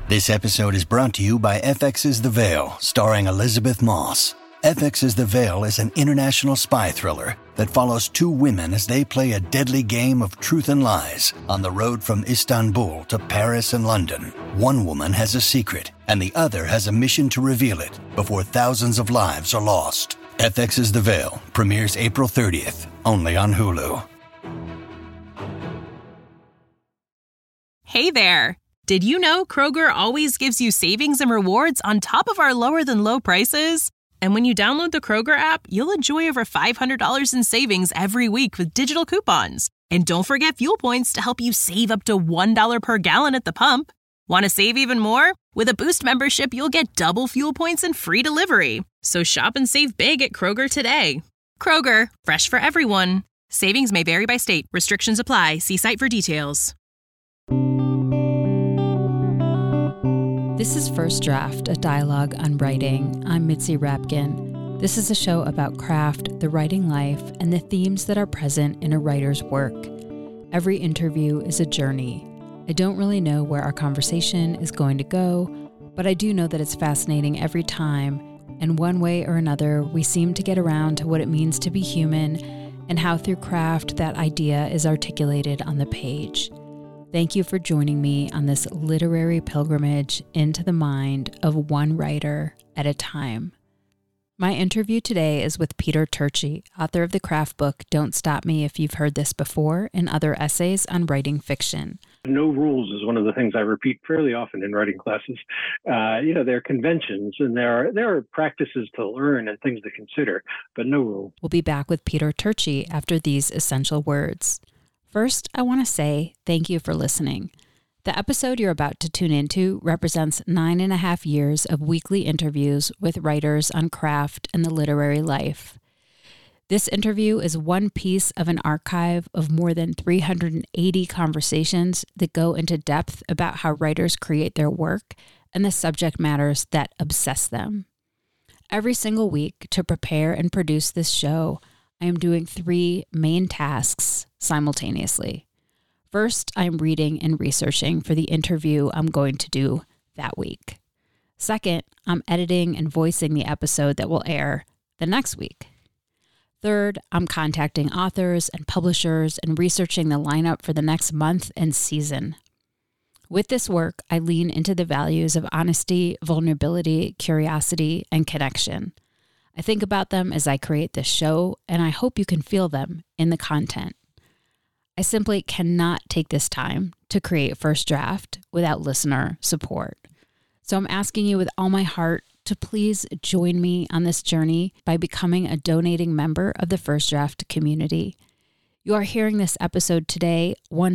This episode is brought to you by FX's The Veil, starring Elizabeth Moss. FX's The Veil is an international spy thriller that follows two women as they play a deadly game of truth and lies on the road from Istanbul to Paris and London. One woman has a secret, and the other has a mission to reveal it before thousands of lives are lost. FX's The Veil premieres April 30th, only on Hulu. Hey there! Did you know Kroger always gives you savings and rewards on top of our lower-than-low prices? And when you download the Kroger app, you'll enjoy over $500 in savings every week with digital coupons. And don't forget fuel points to help you save up to $1 per gallon at the pump. Want to save even more? With a Boost membership, you'll get double fuel points and free delivery. So shop and save big at Kroger today. Kroger, fresh for everyone. Savings may vary by state. Restrictions apply. See site for details. This is First Draft, a dialogue on writing. I'm Mitzi Rapkin. This is a show about craft, the writing life, and the themes that are present in a writer's work. Every interview is a journey. I don't really know where our conversation is going to go, but I do know that it's fascinating every time, and one way or another, we seem to get around to what it means to be human and how through craft that idea is articulated on the page. Thank you for joining me on this literary pilgrimage into the mind of one writer at a time. My interview today is with Peter Turchi, author of the craft book Don't Stop Me If You've Heard This Before, and other essays on writing fiction. No rules is one of the things I repeat fairly often in writing classes. There are conventions and there are practices to learn and things to consider, but no rules. We'll be back with Peter Turchi after these essential words. First, I want to say thank you for listening. The episode you're about to tune into represents 9.5 years of weekly interviews with writers on craft and the literary life. This interview is one piece of an archive of more than 380 conversations that go into depth about how writers create their work and the subject matters that obsess them. Every single week, to prepare and produce this show, I am doing 3 main tasks simultaneously. First, I'm reading and researching for the interview I'm going to do that week. Second, I'm editing and voicing the episode that will air the next week. Third, I'm contacting authors and publishers and researching the lineup for the next month and season. With this work, I lean into the values of honesty, vulnerability, curiosity, and connection. I think about them as I create this show, and I hope you can feel them in the content. I simply cannot take this time to create First Draft without listener support. So I'm asking you with all my heart to please join me on this journey by becoming a donating member of the First Draft community. You are hearing this episode today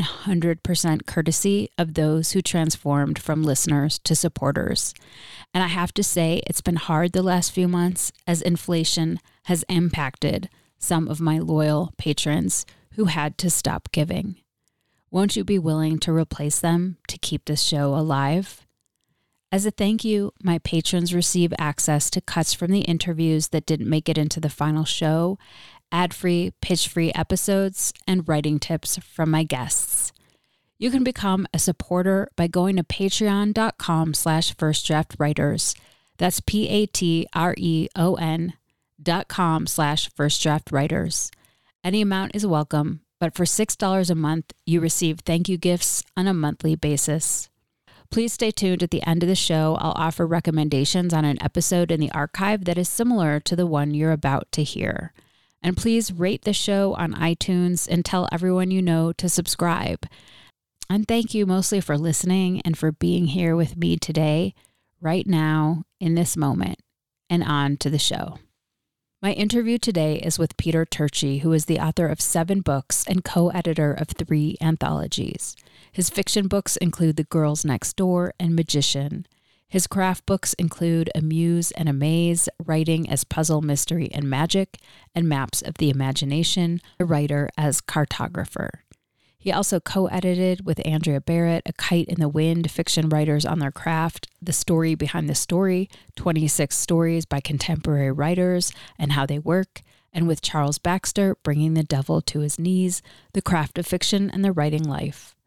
100% courtesy of those who transformed from listeners to supporters. And I have to say, it's been hard the last few months as inflation has impacted some of my loyal patrons who had to stop giving. Won't you be willing to replace them to keep this show alive? As a thank you, my patrons receive access to cuts from the interviews that didn't make it into the final show, ad-free, pitch-free episodes, and writing tips from my guests. You can become a supporter by going to patreon.com/firstdraftwriters. That's patreon.com/firstdraftwriters. Any amount is welcome, but for $6 a month, you receive thank you gifts on a monthly basis. Please stay tuned at the end of the show. I'll offer recommendations on an episode in the archive that is similar to the one you're about to hear. And please rate the show on iTunes and tell everyone you know to subscribe. And thank you mostly for listening and for being here with me today, right now, in this moment, and on to the show. My interview today is with Peter Turchi, who is the author of 7 books and co-editor of 3 anthologies. His fiction books include The Girls Next Door and Magician. His craft books include A Muse and a Maze, Writing as Puzzle, Mystery, and Magic, and Maps of the Imagination, A Writer as Cartographer. He also co-edited with Andrea Barrett, A Kite in the Wind, Fiction Writers on Their Craft, The Story Behind the Story, 26 Stories by Contemporary Writers and How They Work, and with Charles Baxter, Bringing the Devil to His Knees, The Craft of Fiction and the Writing Life.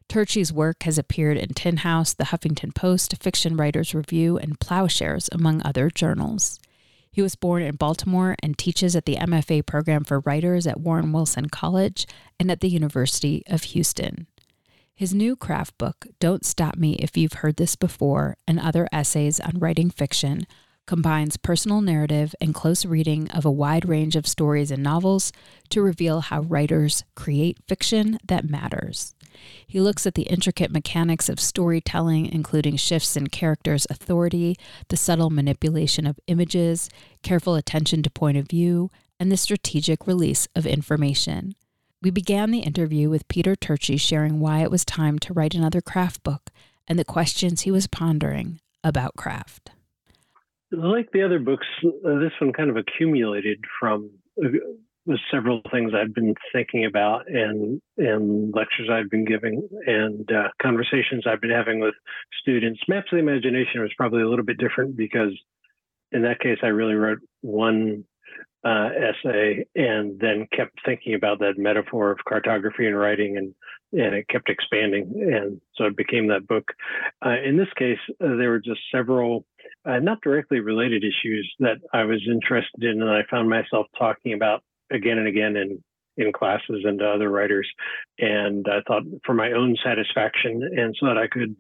Turchi's work has appeared in Tin House, The Huffington Post, Fiction Writers Review, and Plowshares, among other journals. He was born in Baltimore and teaches at the MFA program for writers at Warren Wilson College and at the University of Houston. His new craft book, Don't Stop Me If You've Heard This Before, and other essays on writing fiction, combines personal narrative and close reading of a wide range of stories and novels to reveal how writers create fiction that matters. He looks at the intricate mechanics of storytelling, including shifts in characters' authority, the subtle manipulation of images, careful attention to point of view, and the strategic release of information. We began the interview with Peter Turchi sharing why it was time to write another craft book and the questions he was pondering about craft. Like the other books, this one kind of accumulated from several things I'd been thinking about and lectures I'd been giving and conversations I've been having with students. Maps of the Imagination was probably a little bit different because in that case, I really wrote one essay and then kept thinking about that metaphor of cartography and writing, and it kept expanding. And so it became that book. In this case, there were just several not directly related issues that I was interested in, and I found myself talking about again and again in classes and to other writers. And I thought for my own satisfaction and so that I could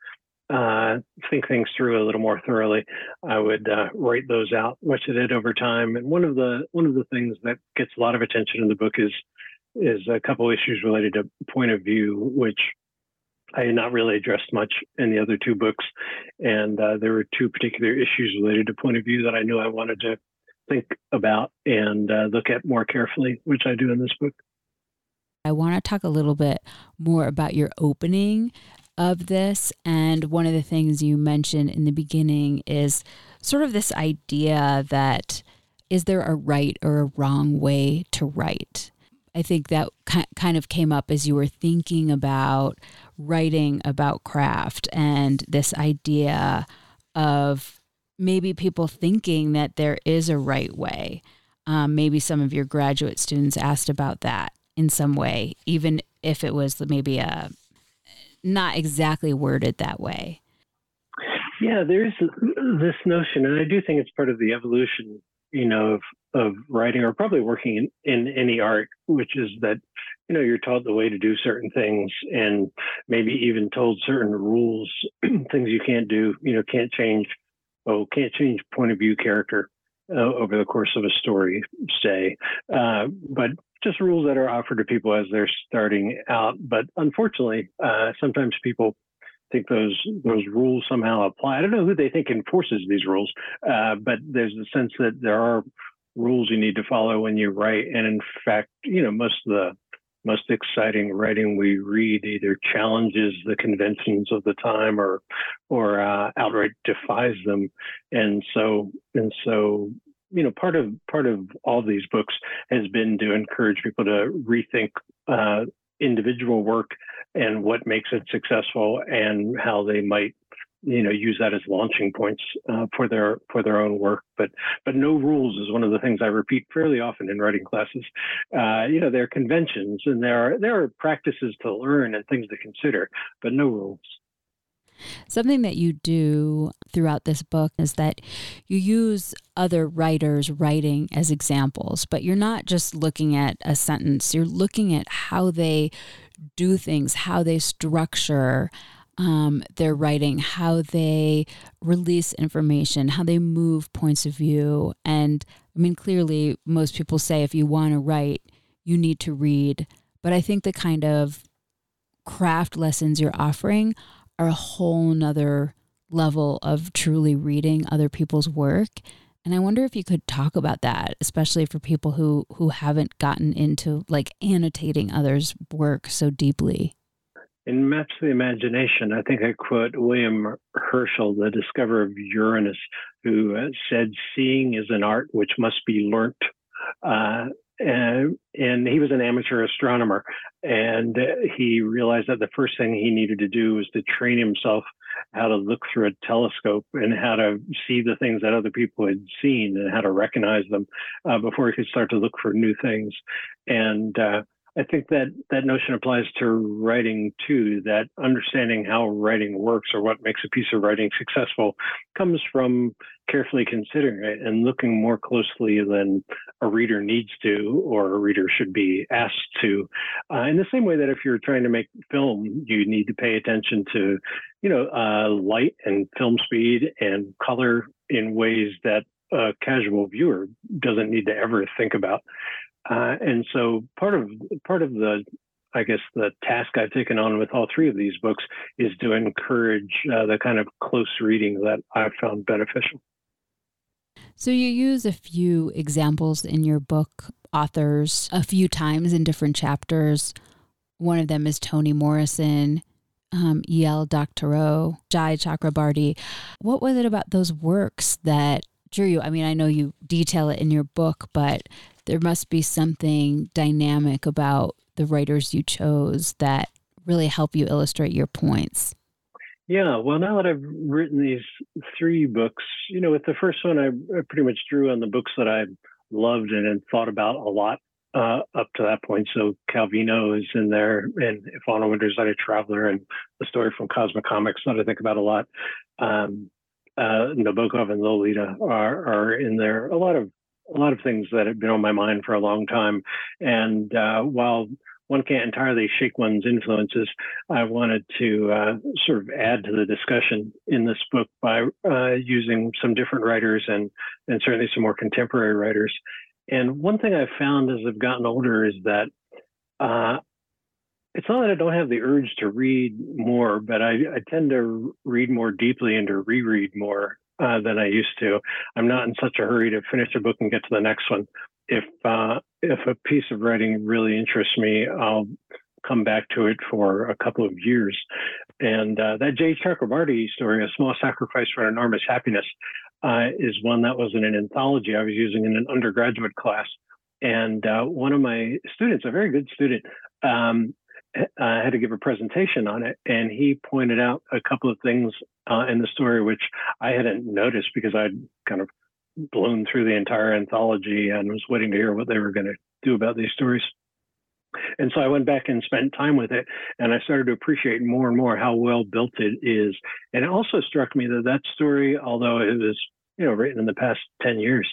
think things through a little more thoroughly, I would write those out, which I did over time. And one of the things that gets a lot of attention in the book is a couple issues related to point of view, which I had not really addressed much in the other two books. And there were two particular issues related to point of view that I knew I wanted to think about and look at more carefully, which I do in this book. I want to talk a little bit more about your opening of this. And one of the things you mentioned in the beginning is sort of this idea that is there a right or a wrong way to write? I think that kind of came up as you were thinking about writing about craft and this idea of maybe people thinking that there is a right way. Maybe some of your graduate students asked about that in some way, even if it was maybe not exactly worded that way. Yeah, there's this notion, and I do think it's part of the evolution, of writing or probably working in any art, which is that, you're taught the way to do certain things and maybe even told certain rules, things you can't do, can't change point of view character over the course of a story, say, but just rules that are offered to people as they're starting out. But unfortunately, sometimes people think those rules somehow apply. I don't know who they think enforces these rules, but there's a sense that there are rules you need to follow when you write. And in fact, most of the most exciting writing we read either challenges the conventions of the time or outright defies them. And so part of all these books has been to encourage people to rethink individual work and what makes it successful and how they might use that as launching points for their own work. But no rules is one of the things I repeat fairly often in writing classes. There are conventions and there are practices to learn and things to consider, but no rules. Something that you do throughout this book is that you use other writers' writing as examples, but you're not just looking at a sentence, you're looking at how they do things, how they structure their writing, how they release information, how they move points of view. And I mean, clearly, most people say if you want to write, you need to read. But I think the kind of craft lessons you're offering are a whole nother level of truly reading other people's work. And I wonder if you could talk about that, especially for people who haven't gotten into like annotating others' work so deeply. In Maps of the Imagination, I think I quote William Herschel, the discoverer of Uranus, who said, "Seeing is an art which must be learnt." And he was an amateur astronomer, and he realized that the first thing he needed to do was to train himself how to look through a telescope and how to see the things that other people had seen and how to recognize them before he could start to look for new things. And I think that notion applies to writing too, that understanding how writing works or what makes a piece of writing successful comes from carefully considering it and looking more closely than a reader needs to or a reader should be asked to. In the same way that if you're trying to make film, you need to pay attention to, light and film speed and color in ways that a casual viewer doesn't need to ever think about. And so part of the, I guess, the task I've taken on with all three of these books is to encourage the kind of close reading that I've found beneficial. So you use a few examples in your book, authors, a few times in different chapters. One of them is Toni Morrison, E.L. Doctorow, Jai Chakrabarty. What was it about those works that drew you? I mean, I know you detail it in your book, but there must be something dynamic about the writers you chose that really help you illustrate your points. Yeah, well, now that I've written these three books, with the first one, I pretty much drew on the books that I loved and had thought about a lot up to that point. So Calvino is in there, and If Anna Wintour's Night a Traveler, and the story from Cosmic Comics that I think about a lot. Nabokov and Lolita are in there. A lot of things that have been on my mind for a long time. And while one can't entirely shake one's influences, I wanted to sort of add to the discussion in this book by using some different writers and certainly some more contemporary writers. And one thing I've found as I've gotten older is that it's not that I don't have the urge to read more, but I tend to read more deeply and to reread more than I used to. I'm not in such a hurry to finish a book and get to the next one. If a piece of writing really interests me, I'll come back to it for a couple of years. And that Jai Chakrabarty story, A Small Sacrifice for an Enormous Happiness, is one that was in an anthology I was using in an undergraduate class. And one of my students, a very good student, had to give a presentation on it, and he pointed out a couple of things in the story which I hadn't noticed because I'd kind of blown through the entire anthology and was waiting to hear what they were going to do about these stories. And so I went back and spent time with it, and I started to appreciate more and more how well built it is. And it also struck me that story, although it was written in the past 10 years,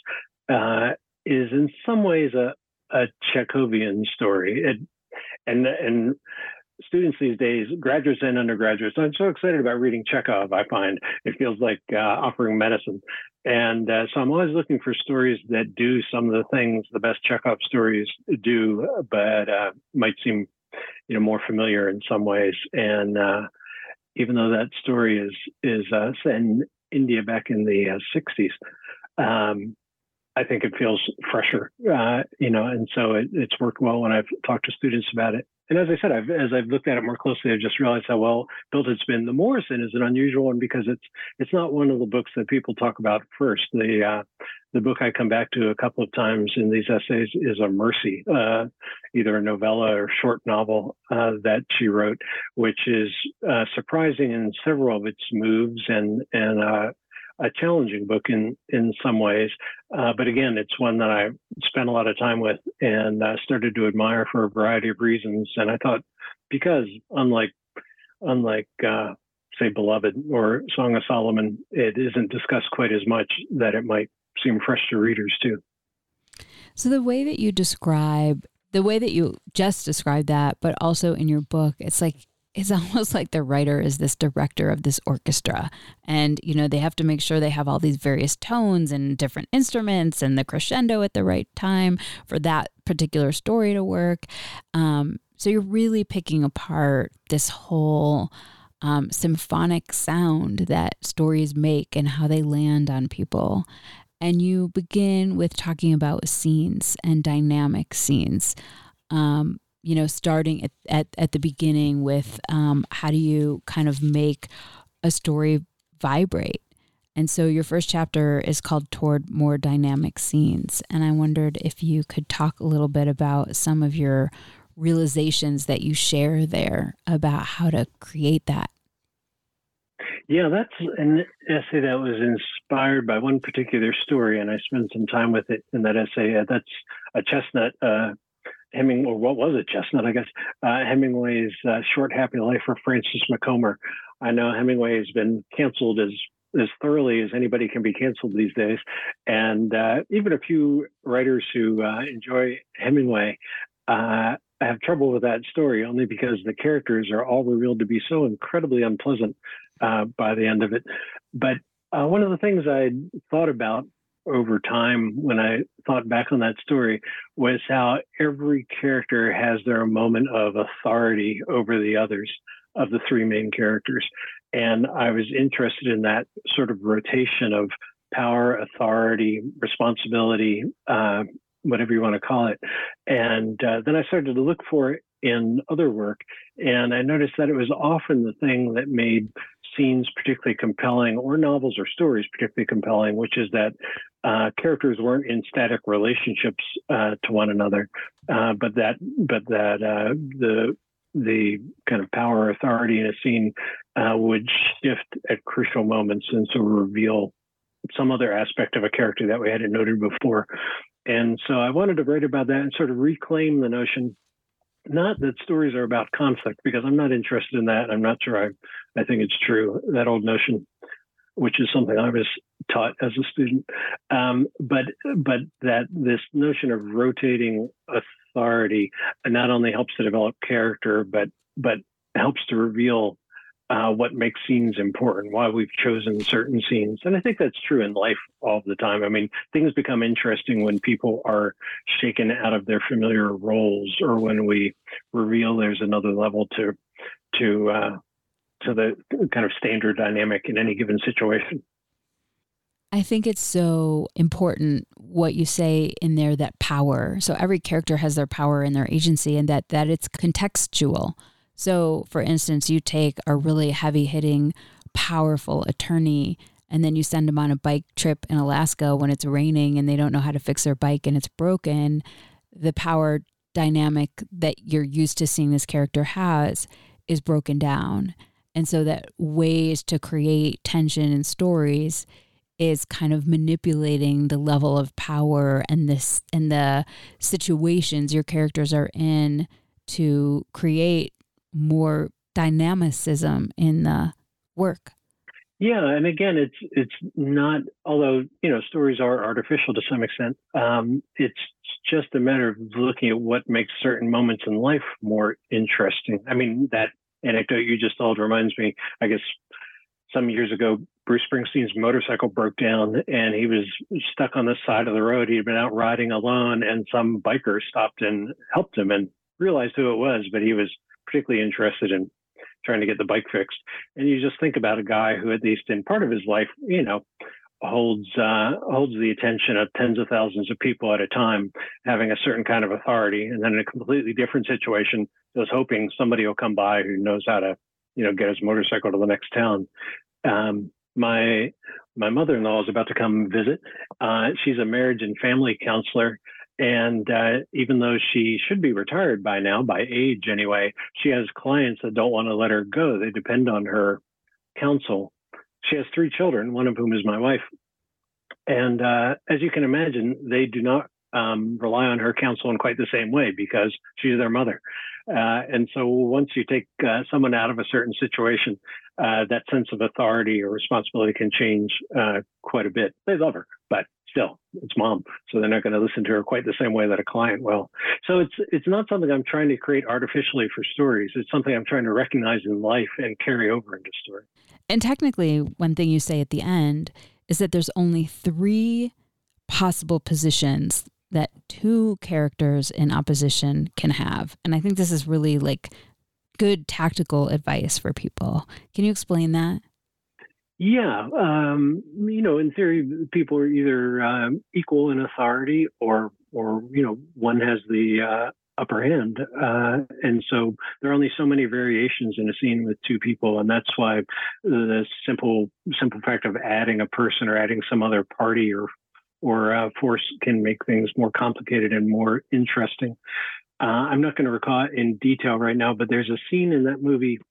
is in some ways a Chekhovian story. And students these days, graduates and undergraduates, I'm so excited about reading Chekhov. I find it feels like offering medicine. And so I'm always looking for stories that do some of the things the best Chekhov stories do, but might seem more familiar in some ways. And even though that story is set in India back in the 60s, I think it feels fresher, and so it's worked well when I've talked to students about it. And as I said, as I've looked at it more closely, I've just realized how well built it's been. The Morrison is an unusual one because it's not one of the books that people talk about first. The book I come back to a couple of times in these essays is A Mercy, either a novella or short novel that she wrote, which is surprising in several of its moves and a challenging book in some ways. But again, it's one that I spent a lot of time with and started to admire for a variety of reasons. And I thought, because unlike say, Beloved or Song of Solomon, it isn't discussed quite as much, that it might seem fresh to readers too. So the way that you just described that, but also in your book, it's almost like the writer is this director of this orchestra, and they have to make sure they have all these various tones and different instruments and the crescendo at the right time for that particular story to work. So you're really picking apart this whole symphonic sound that stories make and how they land on people. And you begin with talking about scenes and dynamic scenes. Starting at the beginning with how do you kind of make a story vibrate? And so your first chapter is called Toward More Dynamic Scenes. And I wondered if you could talk a little bit about some of your realizations that you share there about how to create that. Yeah, that's an essay that was inspired by one particular story, and I spent some time with it in that essay. That's a chestnut Hemingway, or what was it, Chestnut, I guess, Hemingway's Short Happy Life for Francis McComber. I know Hemingway has been canceled as thoroughly as anybody can be canceled these days. And even a few writers who enjoy Hemingway have trouble with that story, only because the characters are all revealed to be so incredibly unpleasant by the end of it. But one of the things I thought about over time when I thought back on that story was how every character has their moment of authority over the others, of the three main characters. And I was interested in that sort of rotation of power, authority, responsibility, whatever you want to call it. And then I started to look for it in other work. And I noticed that it was often the thing that made scenes particularly compelling, or novels or stories particularly compelling, which is that characters weren't in static relationships to one another, but that the kind of power or authority in a scene would shift at crucial moments and so reveal some other aspect of a character that we hadn't noted before. And so I wanted to write about that and sort of reclaim the notion, not that stories are about conflict, because I'm not interested in that. I'm not sure I think it's true, that old notion, which is something I was taught as a student. But that this notion of rotating authority not only helps to develop character, but helps to reveal what makes scenes important, why we've chosen certain scenes. And I think that's true in life all the time. I mean, things become interesting when people are shaken out of their familiar roles, or when we reveal there's another level to the kind of standard dynamic in any given situation. I think it's so important what you say in there, that power. So every character has their power and their agency, and that it's contextual. So for instance, you take a really heavy hitting, powerful attorney, and then you send them on a bike trip in Alaska when it's raining and they don't know how to fix their bike and it's broken. The power dynamic that you're used to seeing this character has is broken down. And so that ways to create tension in stories is kind of manipulating the level of power and the situations your characters are in to create more dynamicism in the work. Yeah, and again, it's not, although stories are artificial to some extent. It's just a matter of looking at what makes certain moments in life more interesting. I mean, that anecdote you just told reminds me, I guess, some years ago, Bruce Springsteen's motorcycle broke down and he was stuck on the side of the road. He had been out riding alone, and some biker stopped and helped him and realized who it was, but he was particularly interested in trying to get the bike fixed. And you just think about a guy who, at least in part of his life, holds the attention of tens of thousands of people at a time, having a certain kind of authority, and then in a completely different situation, just hoping somebody will come by who knows how to, get his motorcycle to the next town. My mother-in-law is about to come visit. She's a marriage and family counselor. And even though she should be retired by now, by age anyway, she has clients that don't want to let her go. They depend on her counsel. She has 3 children, one of whom is my wife. And as you can imagine, they do not rely on her counsel in quite the same way, because she's their mother. And so once you take someone out of a certain situation, that sense of authority or responsibility can change quite a bit. They love her, but still, it's mom, so they're not going to listen to her quite the same way that a client will. So it's not something I'm trying to create artificially for stories. It's something I'm trying to recognize in life and carry over into story. And technically, one thing you say at the end is that there's only 3 possible positions that 2 characters in opposition can have. And I think this is really good tactical advice for people. Can you explain that? Yeah. In theory, people are either equal in authority or one has the upper hand. And so there are only so many variations in a scene with 2 people. And that's why the simple fact of adding a person or adding some other party or force can make things more complicated and more interesting. I'm not going to recall it in detail right now, but there's a scene in that movie,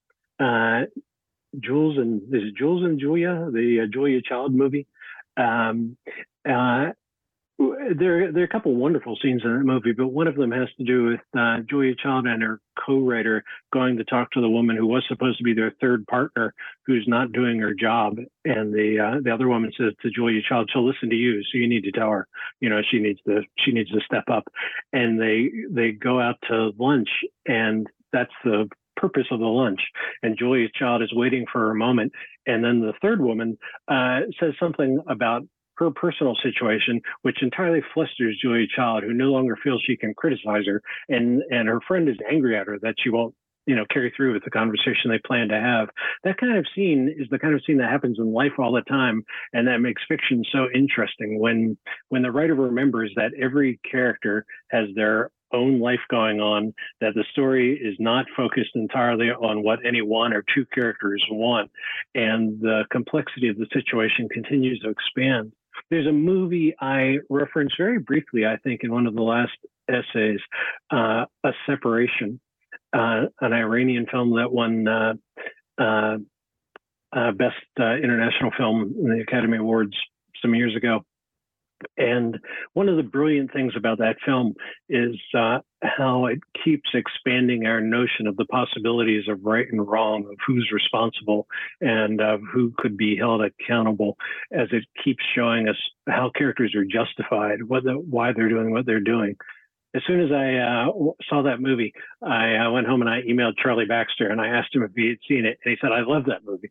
Jules and Julia, the Julia Child movie, There are a couple of wonderful scenes in that movie, but one of them has to do with Julia Child and her co-writer going to talk to the woman who was supposed to be their third partner, who's not doing her job. And the other woman says to Julia Child, "She'll listen to you, so you need to tell her, she needs to step up." And they go out to lunch, and that's the purpose of the lunch. And Julia Child is waiting for her moment, and then the third woman says something about her personal situation, which entirely flusters Julia Child, who no longer feels she can criticize her, and her friend is angry at her that she won't, carry through with the conversation they plan to have. That kind of scene is the kind of scene that happens in life all the time, and that makes fiction so interesting. When the writer remembers that every character has their own life going on, that the story is not focused entirely on what any one or two characters want, and the complexity of the situation continues to expand. There's a movie I referenced very briefly, I think, in one of the last essays, A Separation, an Iranian film that won Best International Film in the Academy Awards some years ago. And one of the brilliant things about that film is how it keeps expanding our notion of the possibilities of right and wrong, of who's responsible and of who could be held accountable, as it keeps showing us how characters are justified, why they're doing what they're doing. As soon as I saw that movie, I went home and I emailed Charlie Baxter and I asked him if he had seen it. And he said, "I love that movie."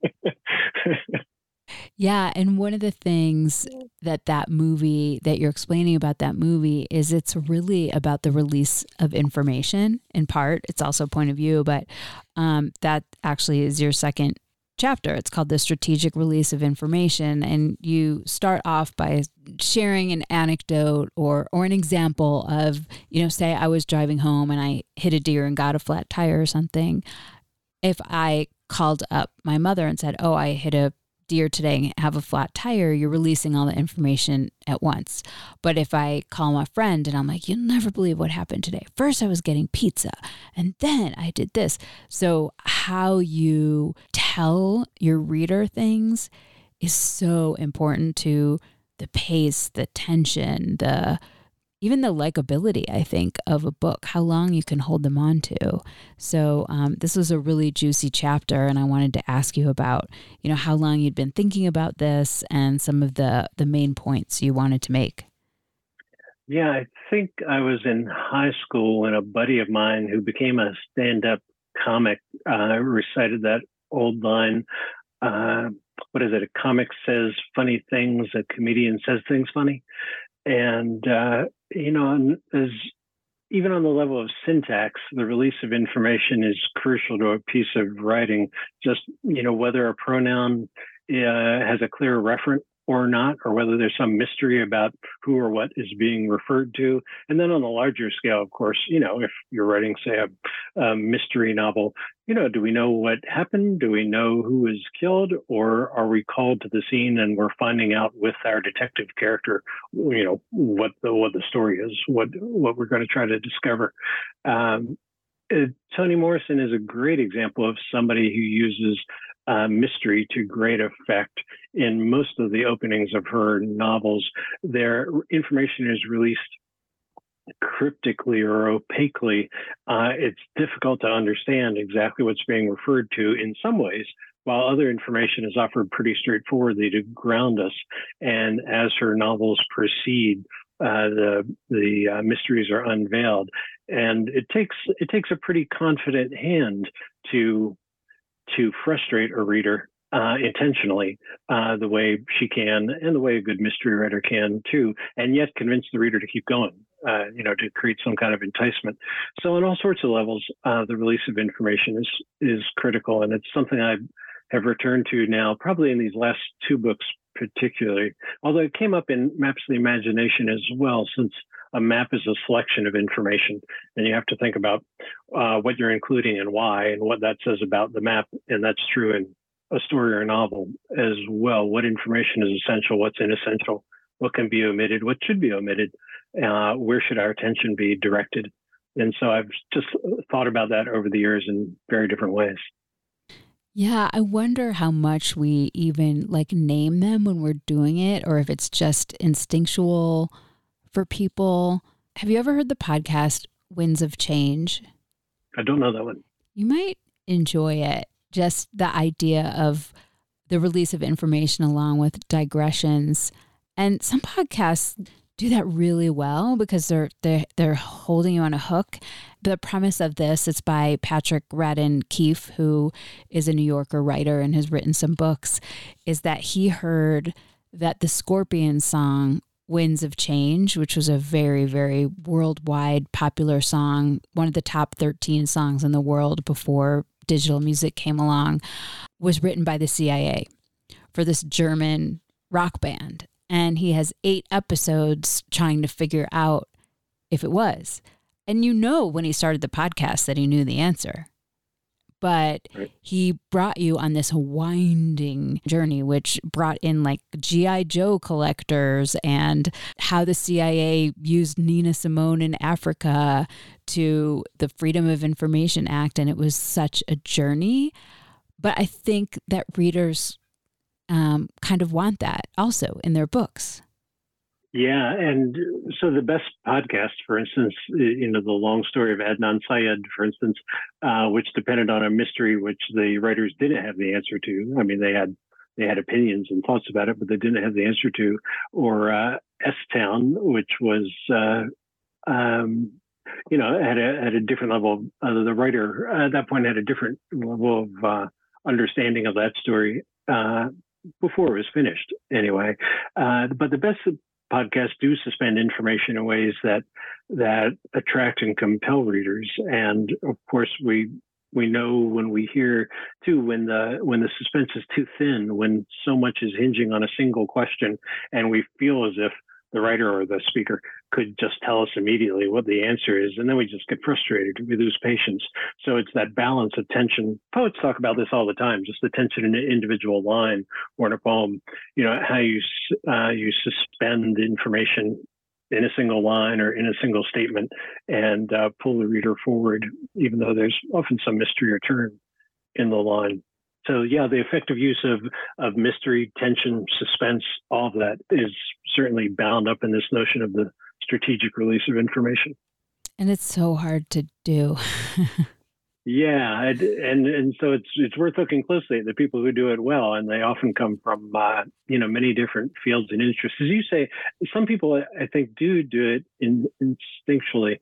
Yeah. And one of the things that movie, that you're explaining about that movie, is it's really about the release of information in part. It's also point of view, but that actually is your second chapter. It's called The Strategic Release of Information. And you start off by sharing an anecdote or an example of, say I was driving home and I hit a deer and got a flat tire or something. If I called up my mother and said, "Oh, I hit a deer today and have a flat tire," you're releasing all the information at once. But if I call my friend and I'm like, "You'll never believe what happened today. First I was getting pizza and then I did this." So how you tell your reader things is so important to the pace, the tension, even the likability, I think, of a book, how long you can hold them on to. So this was a really juicy chapter, and I wanted to ask you about, how long you'd been thinking about this and some of the main points you wanted to make. Yeah, I think I was in high school when a buddy of mine who became a stand-up comic recited that old line, what is it? A comic says funny things, a comedian says things funny. And, as even on the level of syntax, the release of information is crucial to a piece of writing. Just, whether a pronoun has a clear referent or not, or whether there's some mystery about who or what is being referred to. And then on the larger scale, of course, if you're writing, say, a mystery novel, do we know what happened? Do we know who was killed? Or are we called to the scene and we're finding out with our detective character, what the story is, what we're going to try to discover? Toni Morrison is a great example of somebody who uses mystery to great effect. In most of the openings of her novels, their information is released cryptically or opaquely. It's difficult to understand exactly what's being referred to in some ways, while other information is offered pretty straightforwardly to ground us. And as her novels proceed, the mysteries are unveiled, and it takes a pretty confident hand to frustrate a reader intentionally, the way she can, and the way a good mystery writer can too, and yet convince the reader to keep going, to create some kind of enticement. So on all sorts of levels, the release of information is critical, and it's something I have returned to now, probably in these last two books particularly, although it came up in Maps of the Imagination as well, since a map is a selection of information, and you have to think about what you're including and why, and what that says about the map. And that's true in a story or a novel as well. What information is essential? What's inessential? What can be omitted? What should be omitted? Where should our attention be directed? And so I've just thought about that over the years in very different ways. Yeah, I wonder how much we even like name them when we're doing it, or if it's just instinctual for people. Have you ever heard the podcast Winds of Change? I don't know that one. You might enjoy it. Just the idea of the release of information along with digressions. And some podcasts do that really well because they're holding you on a hook. The premise of this, it's by Patrick Radden Keefe, who is a New Yorker writer and has written some books, is that he heard that the Scorpions song Winds of Change, which was a very, very worldwide popular song, one of the top 13 songs in the world before digital music came along, was written by the CIA for this German rock band. And he has 8 episodes trying to figure out if it was. And you know when he started the podcast that he knew the answer. But he brought you on this winding journey, which brought in like G.I. Joe collectors and how the CIA used Nina Simone in Africa to the Freedom of Information Act. And it was such a journey. But I think that readers kind of want that also in their books. Yeah, and so the best podcast, for instance, the long story of Adnan Syed, for instance, which depended on a mystery which the writers didn't have the answer to. I mean, they had opinions and thoughts about it, but they didn't have the answer to. Or S-Town, which was at a different level. The writer at that point had a different level of understanding of that story before it was finished, anyway. But the best podcasts do suspend information in ways that attract and compel readers. And of course, we know when we hear too when the suspense is too thin, when so much is hinging on a single question, and we feel as if the writer or the speaker could just tell us immediately what the answer is, and then we just get frustrated. We lose patience. So it's that balance of tension. Poets talk about this all the time, just the tension in an individual line or in a poem. How you suspend information in a single line or in a single statement and pull the reader forward, even though there's often some mystery or turn in the line. So yeah, the effective use of mystery, tension, suspense, all of that is certainly bound up in this notion of the strategic release of information. And it's so hard to do. Yeah, and so it's worth looking closely at the people who do it well, and they often come from many different fields and interests. As you say, some people I think do it instinctually,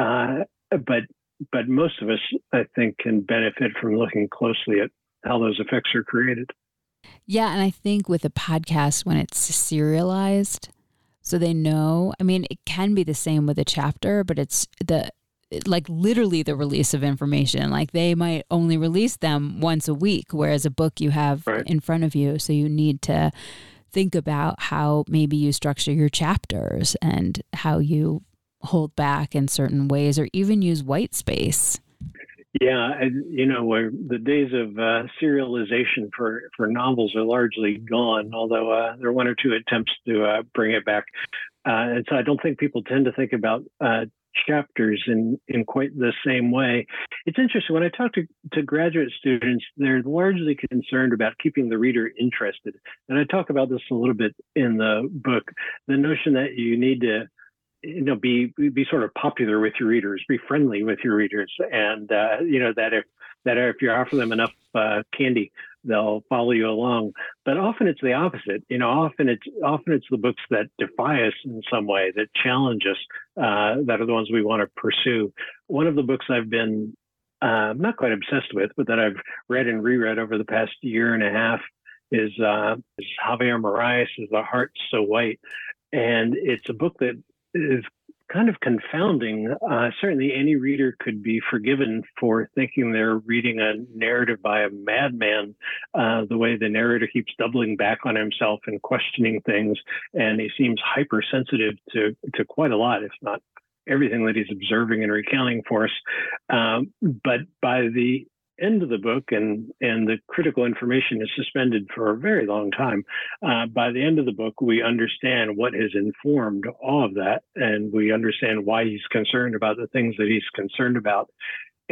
but most of us I think can benefit from looking closely at how those effects are created. Yeah, and I think with a podcast, when it's serialized, so they know, I mean, it can be the same with a chapter, but it's literally the release of information. Like they might only release them once a week, whereas a book you have in front of you. So you need to think about how maybe you structure your chapters and how you hold back in certain ways or even use white space. Yeah, where the days of serialization for novels are largely gone, although there are one or two attempts to bring it back. And so I don't think people tend to think about chapters in quite the same way. It's interesting. When I talk to graduate students, they're largely concerned about keeping the reader interested. And I talk about this a little bit in the book, the notion that you need to be sort of popular with your readers, be friendly with your readers, and that if you offer them enough candy, they'll follow you along. But often it's the opposite. Often it's the books that defy us in some way, that challenge us, that are the ones we want to pursue. One of the books I've been not quite obsessed with, but that I've read and reread over the past year and a half is Javier Moraes' The Heart So White, and it's a book that is kind of confounding. Certainly any reader could be forgiven for thinking they're reading a narrative by a madman, the way the narrator keeps doubling back on himself and questioning things. And he seems hypersensitive to quite a lot, if not everything that he's observing and recounting for us. But by the end of the book, and the critical information is suspended for a very long time. By the end of the book, we understand what has informed all of that, and we understand why he's concerned about the things that he's concerned about.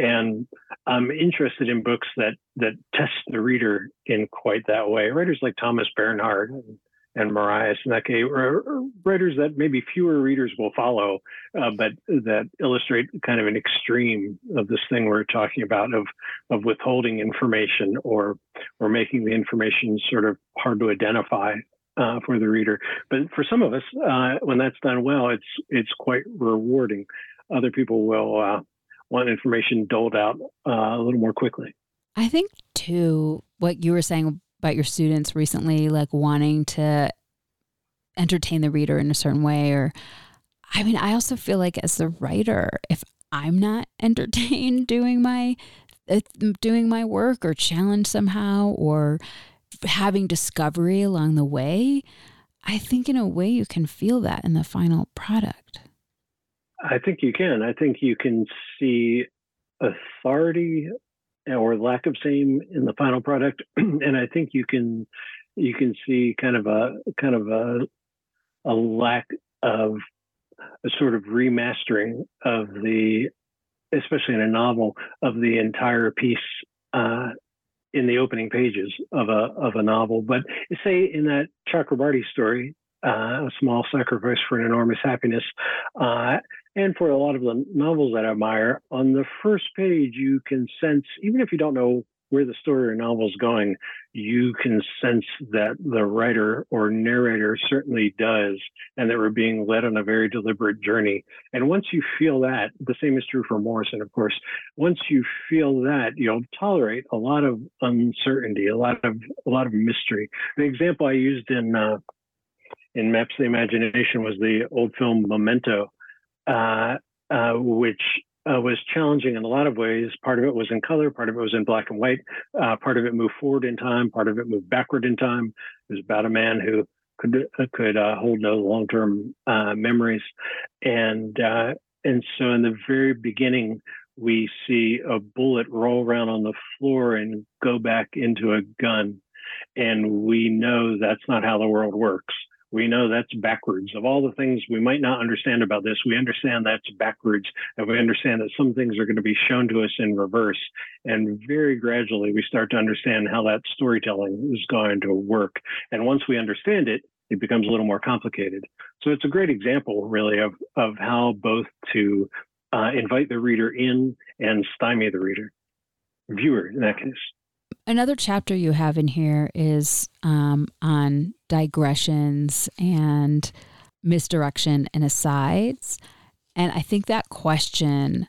And I'm interested in books that test the reader in quite that way. Writers like Thomas Bernhard and Mariah Seneke are writers that maybe fewer readers will follow, but that illustrate kind of an extreme of this thing we're talking about of withholding information or making the information sort of hard to identify for the reader. But for some of us, when that's done well, it's quite rewarding. Other people will want information doled out a little more quickly. I think too, what you were saying about your students recently, like wanting to entertain the reader in a certain way, or I mean, I also feel like as the writer, if I'm not entertained doing my work or challenged somehow or having discovery along the way, I think in a way you can feel that in the final product. I think you can. I think you can see authority or lack of same in the final product, and I think you can see kind of a lack of a sort of remastering of especially in a novel, of the entire piece in the opening pages of a novel. But say in that Chakrabarty story, A Small Sacrifice for an Enormous Happiness, and for a lot of the novels that I admire, on the first page you can sense, even if you don't know where the story or novel is going, you can sense that the writer or narrator certainly does, and that we're being led on a very deliberate journey. And once you feel that, the same is true for Morrison, of course. Once you feel that, you'll tolerate a lot of uncertainty, a lot of mystery. The example I used in Maps of the Imagination was the old film Memento, which was challenging in a lot of ways. Part of it was in color, part of it was in black and white, part of it moved forward in time, part of it moved backward in time. It was about a man who could hold no long-term memories, and so in the very beginning we see a bullet roll around on the floor and go back into a gun, and we know that's not how the world works. We know that's backwards. Of all the things we might not understand about this, we understand that's backwards, and we understand that some things are going to be shown to us in reverse. And very gradually, we start to understand how that storytelling is going to work. And once we understand it, it becomes a little more complicated. So it's a great example, really, of how both to invite the reader in and stymie the viewer in that case. Another chapter you have in here is on digressions and misdirection and asides. And I think that question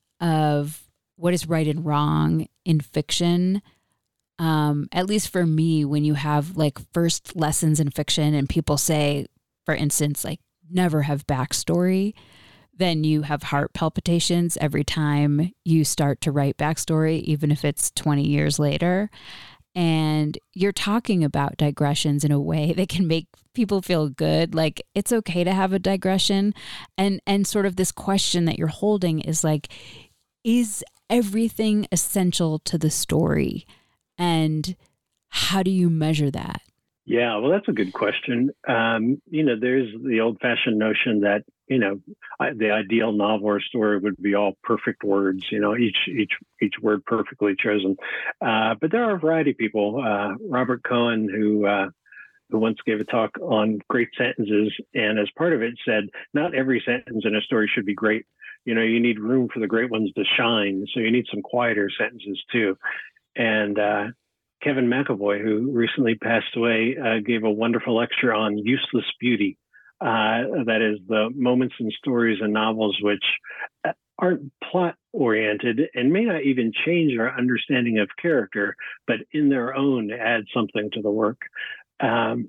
of what is right and wrong in fiction, at least for me, when you have like first lessons in fiction and people say, for instance, like never have backstory, then you have heart palpitations every time you start to write backstory, even if it's 20 years later. And you're talking about digressions in a way that can make people feel good. Like it's okay to have a digression. And sort of this question that you're holding is like, is everything essential to the story? And how do you measure that? Yeah, well, that's a good question. There's the old-fashioned notion that, the ideal novel or story would be all perfect words, each word perfectly chosen. But there are a variety of people. Robert Cohen, who once gave a talk on great sentences, and as part of it said, not every sentence in a story should be great. You need room for the great ones to shine, so you need some quieter sentences too. And Kevin McAvoy, who recently passed away, gave a wonderful lecture on useless beauty. That is the moments in stories and novels which aren't plot oriented and may not even change our understanding of character, but in their own add something to the work. So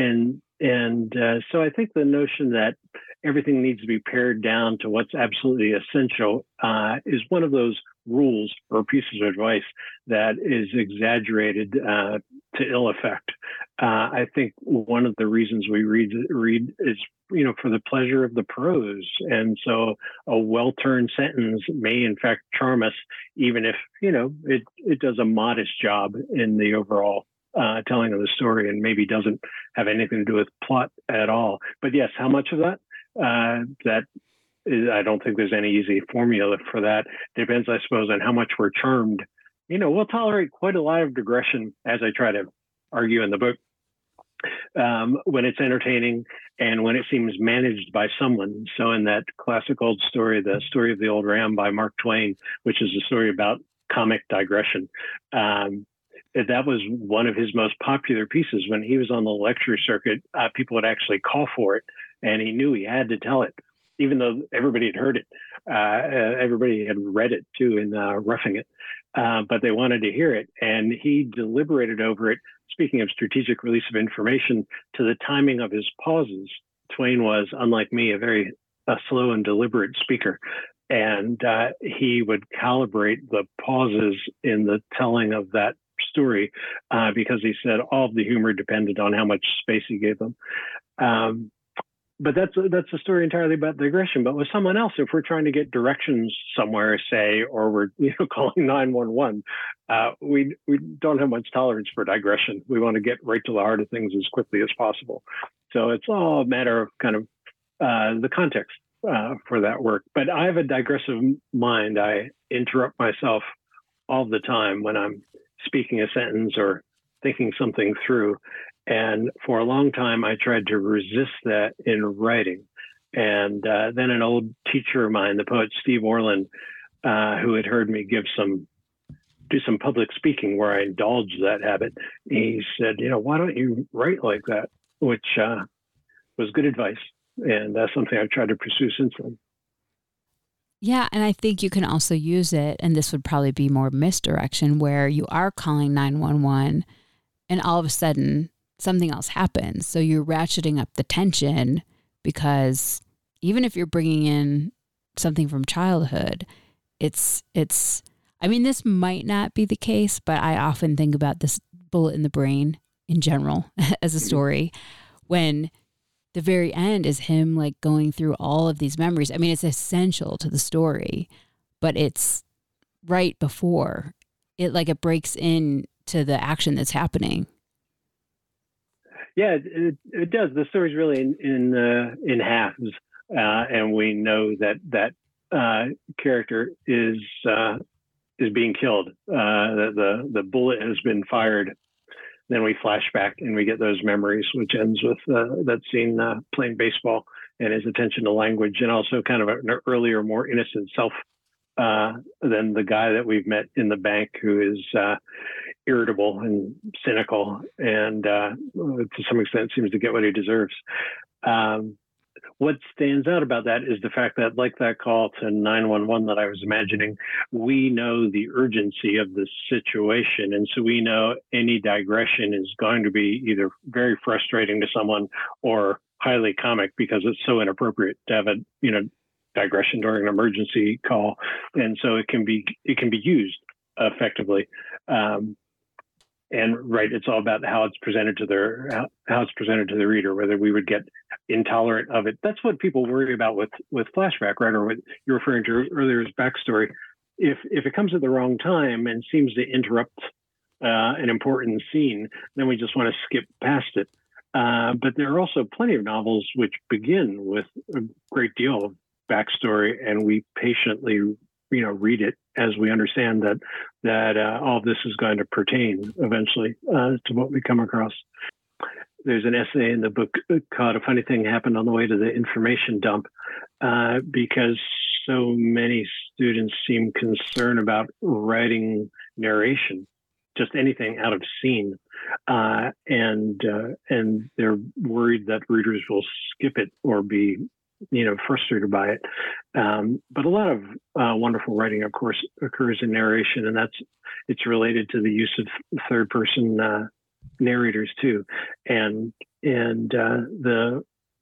I think the notion that everything needs to be pared down to what's absolutely essential is one of those rules or pieces of advice that is exaggerated to ill effect. I think one of the reasons we read is, for the pleasure of the prose. And so a well-turned sentence may in fact charm us, even if, it does a modest job in the overall telling of the story and maybe doesn't have anything to do with plot at all. But yes, how much of that I don't think there's any easy formula for that. Depends, I suppose, on how much we're charmed. We'll tolerate quite a lot of digression, as I try to argue in the book, when it's entertaining and when it seems managed by someone. So in that classic old story, The Story of the Old Ram by Mark Twain, which is a story about comic digression, that was one of his most popular pieces. When he was on the lecture circuit, people would actually call for it, and he knew he had to tell it, even though everybody had heard it. Everybody had read it too in Roughing It, but they wanted to hear it, and he deliberated over it. Speaking of strategic release of information, to the timing of his pauses. Twain was, unlike me, a very slow and deliberate speaker, and he would calibrate the pauses in the telling of that story because he said all of the humor depended on how much space he gave them. But that's a story entirely about digression. But with someone else, if we're trying to get directions somewhere, say, or we're calling 911, we don't have much tolerance for digression. We want to get right to the heart of things as quickly as possible. So it's all a matter of kind of the context for that work. But I have a digressive mind. I interrupt myself all the time when I'm speaking a sentence or thinking something through. And for a long time, I tried to resist that in writing. And then an old teacher of mine, the poet Steve Orland, who had heard me do some public speaking where I indulged that habit, he said, why don't you write like that? Which was good advice. And that's something I've tried to pursue since then. Yeah, and I think you can also use it, and this would probably be more misdirection, where you are calling 911 and all of a sudden something else happens. So you're ratcheting up the tension, because even if you're bringing in something from childhood, it's, I mean, this might not be the case, but I often think about this bullet in the brain in general as a story, when the very end is him like going through all of these memories. I mean, it's essential to the story, but it's right before it, like it breaks into the action that's happening. Yeah, it does. The story's really in halves, and we know that character is being killed. The bullet has been fired. Then we flash back and we get those memories, which ends with that scene playing baseball and his attention to language, and also kind of an earlier, more innocent self than the guy that we've met in the bank, who is irritable and cynical, and to some extent seems to get what he deserves. What stands out about that is the fact that, like that call to 911 that I was imagining, we know the urgency of the situation. And so we know any digression is going to be either very frustrating to someone or highly comic, because it's so inappropriate to have a, digression during an emergency call. And so it can be used effectively. And right, it's all about how it's presented to the reader, whether we would get intolerant of it. That's what people worry about with flashback, right? Or what you're referring to earlier as backstory. If it comes at the wrong time and seems to interrupt an important scene, then we just want to skip past it. But there are also plenty of novels which begin with a great deal of backstory, and we patiently read it as we understand that all of this is going to pertain eventually to what we come across. There's an essay in the book called "A Funny Thing Happened on the Way to the Information Dump," because so many students seem concerned about writing narration, just anything out of scene, and they're worried that readers will skip it or be frustrated by it. But a lot of wonderful writing, of course, occurs in narration, and it's related to the use of third person narrators too. And the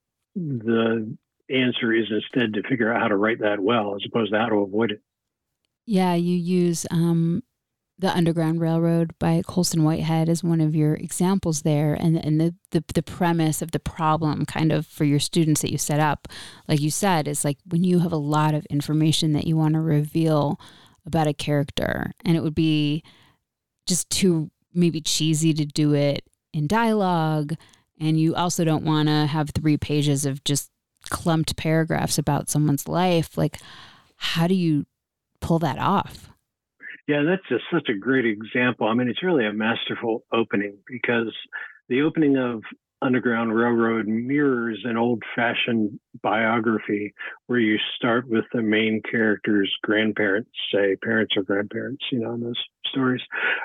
answer is instead to figure out how to write that well, as opposed to how to avoid it. Yeah, you use The Underground Railroad by Colson Whitehead as one of your examples there, and the premise of the problem kind of for your students that you set up, like you said, is like when you have a lot of information that you want to reveal about a character, and it would be just too maybe cheesy to do it in dialogue, and you also don't want to have 3 pages of just clumped paragraphs about someone's life. Like, how do you pull that off? Yeah, that's just such a great example. I mean, it's really a masterful opening, because the opening of Underground Railroad mirrors an old-fashioned biography where you start with the main character's grandparents, say parents or grandparents, in those stories.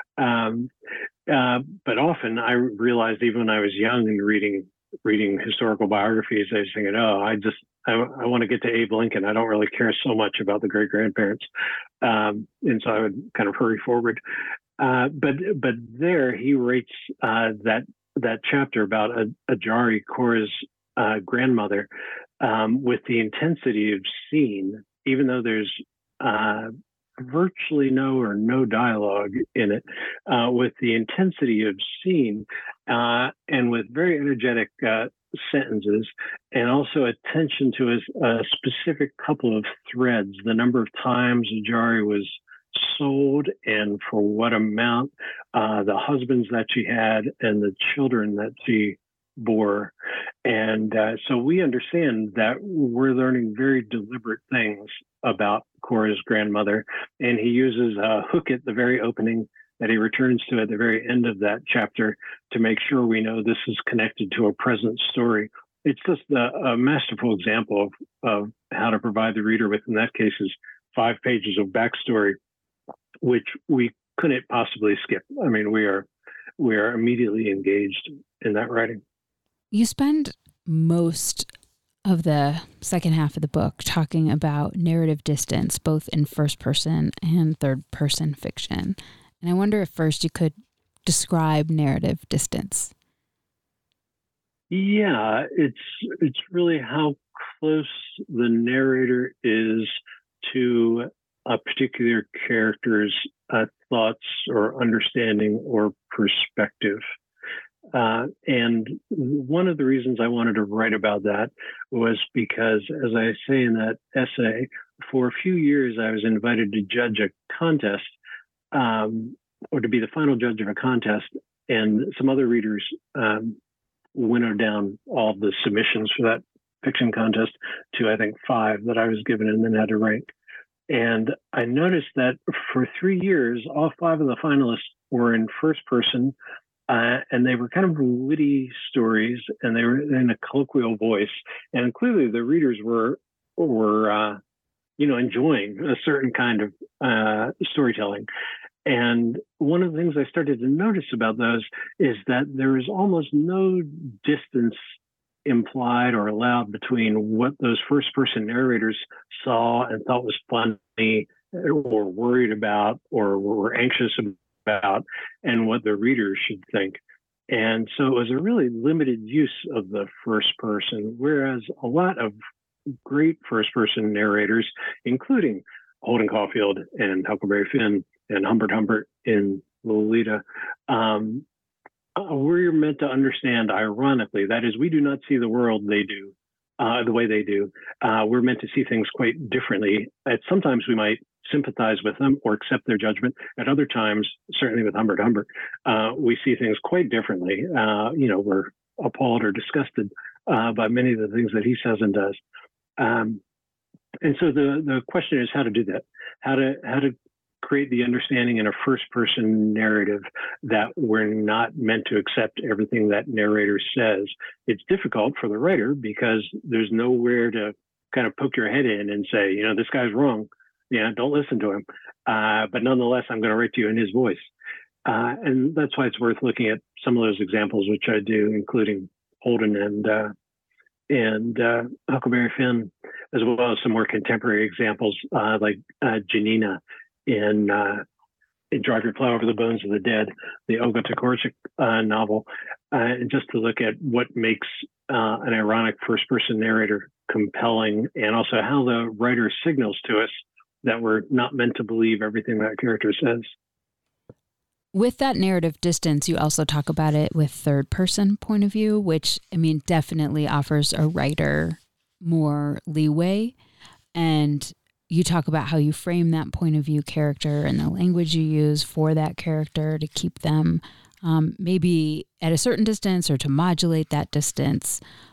But often I realized, even when I was young and reading historical biographies, I was thinking, I want to get to Abe Lincoln. I don't really care so much about the great-grandparents. And so I would kind of hurry forward. But there he writes that chapter about Ajari, Cora's grandmother, with the intensity of scene, even though there's virtually no dialogue in it, with the intensity of scene, and with very energetic sentences, and also attention to a specific couple of threads, the number of times Ajari was sold and for what amount, the husbands that she had and the children that she bore. And so we understand that we're learning very deliberate things about Cora's grandmother. And he uses a hook at the very opening that he returns to at the very end of that chapter to make sure we know this is connected to a present story. It's just a masterful example of how to provide the reader with, in that case, is 5 pages of backstory, which we couldn't possibly skip. I mean, we are immediately engaged in that writing. You spend most of the second half of the book talking about narrative distance, both in first person and third person fiction. And I wonder if first you could describe narrative distance. Yeah, it's really how close the narrator is to a particular character's thoughts or understanding or perspective. And one of the reasons I wanted to write about that was because, as I say in that essay, for a few years I was invited to judge a contest, or to be the final judge of a contest, and some other readers winnowed down all the submissions for that fiction contest to, I think, 5 that I was given and then had to rank. And I noticed that for 3 years, all 5 of the finalists were in first person, and they were kind of witty stories, and they were in a colloquial voice. And clearly the readers were enjoying a certain kind of storytelling. And one of the things I started to notice about those is that there is almost no distance implied or allowed between what those first-person narrators saw and thought was funny or worried about or were anxious about and what the readers should think. And so it was a really limited use of the first person, whereas a lot of great first-person narrators, including Holden Caulfield and Huckleberry Finn and Humbert Humbert in Lolita, we're meant to understand, ironically, that is, we do not see the world they do, the way they do. We're meant to see things quite differently. Sometimes we might sympathize with them or accept their judgment. At other times, certainly with Humbert Humbert, we see things quite differently. We're appalled or disgusted by many of the things that he says and does. And so the question is how to do that, how to create the understanding in a first-person narrative that we're not meant to accept everything that narrator says. It's difficult for the writer because there's nowhere to kind of poke your head in and say, this guy's wrong. Don't listen to him. But nonetheless, I'm going to write to you in his voice. And that's why it's worth looking at some of those examples, which I do, including Holden and Huckleberry Finn, as well as some more contemporary examples like Janina in Drive Your Plow Over the Bones of the Dead, the Olga Tokarczuk novel, and just to look at what makes an ironic first-person narrator compelling, and also how the writer signals to us that we're not meant to believe everything that character says. With that narrative distance, you also talk about it with third-person point of view, which, definitely offers a writer more leeway. And you talk about how you frame that point of view character and the language you use for that character to keep them maybe at a certain distance or to modulate that distance.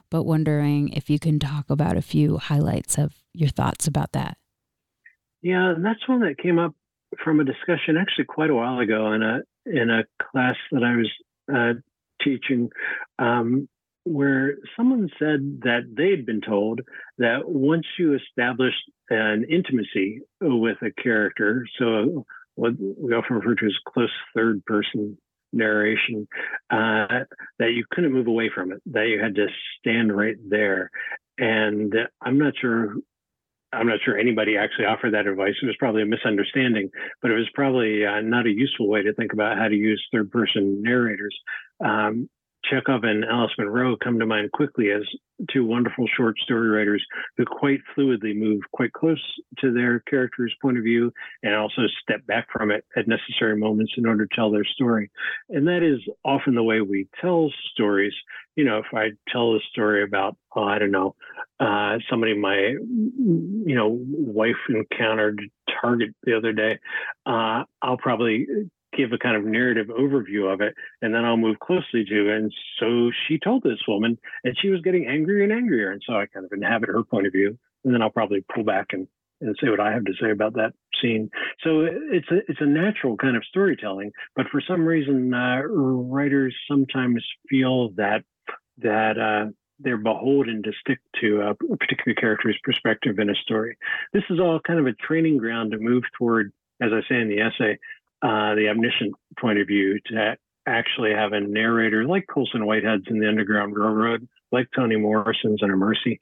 but wondering if you can talk about a few highlights of your thoughts about that. Yeah, that's one that came up from a discussion actually quite a while ago in a class that I was teaching, where someone said that they'd been told that once you establish an intimacy with a character, so what we often refer to as close third person narration, that you couldn't move away from it, that you had to stand right there. And I'm not sure anybody actually offered that advice. It was probably a misunderstanding, but it was probably not a useful way to think about how to use third person narrators. Chekhov and Alice Munro come to mind quickly as two wonderful short story writers who quite fluidly move quite close to their character's point of view and also step back from it at necessary moments in order to tell their story. And that is often the way we tell stories. You know, if I tell a story about, somebody my, wife encountered Target the other day, I'll probably give a kind of narrative overview of it, and then I'll move closely to, and so she told this woman, and she was getting angrier and angrier, and so I kind of inhabit her point of view, and then I'll probably pull back and say what I have to say about that scene. So it's a natural kind of storytelling, but for some reason, writers sometimes feel that they're beholden to stick to a particular character's perspective in a story. This is all kind of a training ground to move toward, as I say in the essay, the omniscient point of view, to actually have a narrator like Colson Whitehead's in the Underground Railroad, like Toni Morrison's in A Mercy,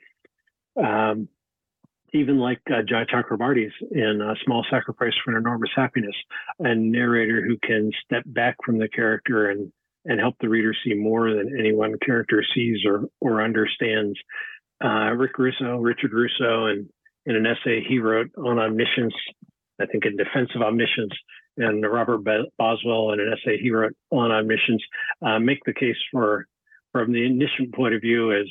even like Jai Chakrabarty's in A Small Sacrifice for an Enormous Happiness, a narrator who can step back from the character and help the reader see more than any one character sees or understands. Richard Russo, in an essay he wrote on omniscience, I think in defense of omniscience, and Robert Boswell in an essay he wrote on omniscience, make the case from the omniscient point of view as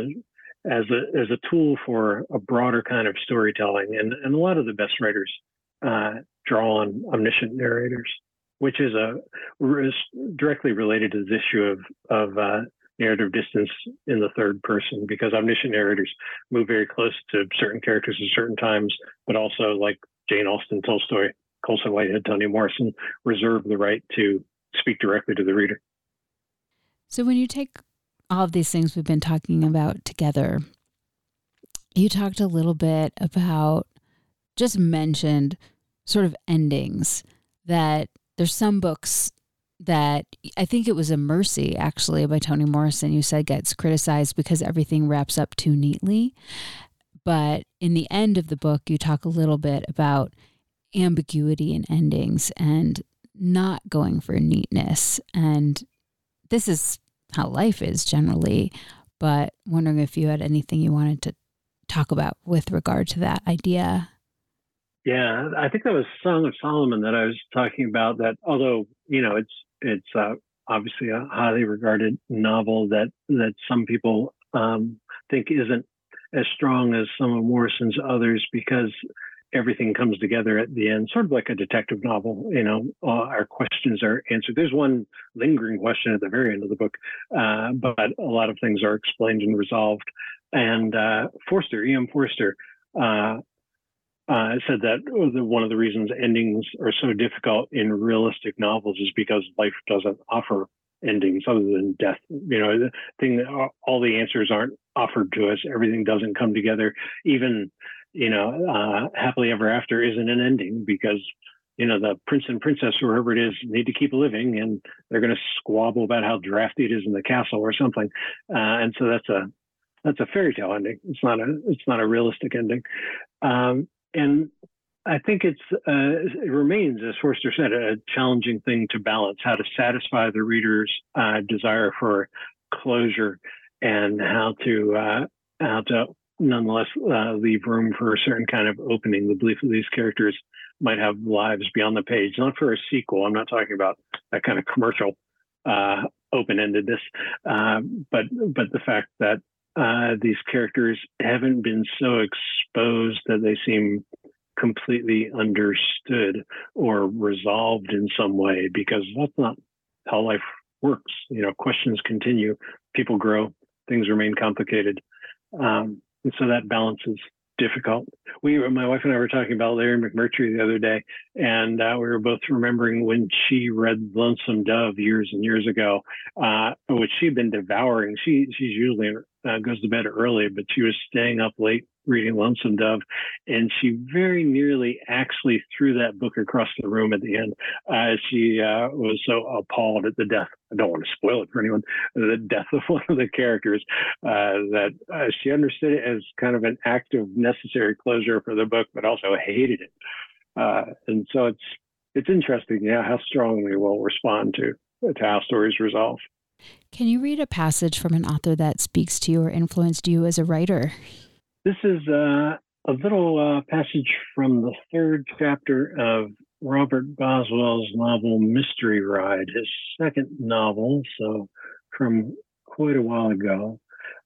a tool for a broader kind of storytelling. And a lot of the best writers draw on omniscient narrators, which is directly related to this issue of narrative distance in the third person, because omniscient narrators move very close to certain characters at certain times, but also, like Jane Austen, Tolstoy, Colson Whitehead, Toni Morrison, reserve the right to speak directly to the reader. So when you take all of these things we've been talking about together, you talked a little bit about, just mentioned sort of endings, that there's some books that, I think it was A Mercy, actually, by Toni Morrison, you said gets criticized because everything wraps up too neatly. But in the end of the book, you talk a little bit about ambiguity in endings and not going for neatness. And this is how life is generally, but wondering if you had anything you wanted to talk about with regard to that idea. Yeah, I think that was Song of Solomon that I was talking about, that although, it's obviously a highly regarded novel that some people think isn't as strong as some of Morrison's others, because everything comes together at the end, sort of like a detective novel. Our questions are answered. There's one lingering question at the very end of the book, but a lot of things are explained and resolved. And E.M. Forster said that one of the reasons endings are so difficult in realistic novels is because life doesn't offer endings other than death. The thing that all the answers aren't offered to us. Everything doesn't come together. Even happily ever after isn't an ending, because the prince and princess, or whoever it is, need to keep living, and they're going to squabble about how drafty it is in the castle or something. And so that's a fairy tale ending. It's not a realistic ending. And I think it remains, as Forster said, a challenging thing to balance, how to satisfy the reader's desire for closure, and how to nonetheless leave room for a certain kind of opening, the belief that these characters might have lives beyond the page. Not for a sequel. I'm not talking about that kind of commercial open-endedness, but the fact that these characters haven't been so exposed that they seem completely understood or resolved in some way, because that's not how life works. Questions continue, people grow, things remain complicated. And so that balance is difficult. My wife and I were talking about Larry McMurtry the other day, and we were both remembering when she read Lonesome Dove years and years ago, which she'd been devouring. She's usually goes to bed early, but she was staying up late reading Lonesome Dove, and she very nearly actually threw that book across the room at the end. She was so appalled at the death. I don't want to spoil it for anyone. The death of one of the characters, that she understood it as kind of an act of necessary closure for the book, but also hated it. And so it's interesting, how strongly we'll respond to how stories resolve. Can you read a passage from an author that speaks to you or influenced you as a writer? This is a little passage from the third chapter of Robert Boswell's novel Mystery Ride, his second novel, so from quite a while ago.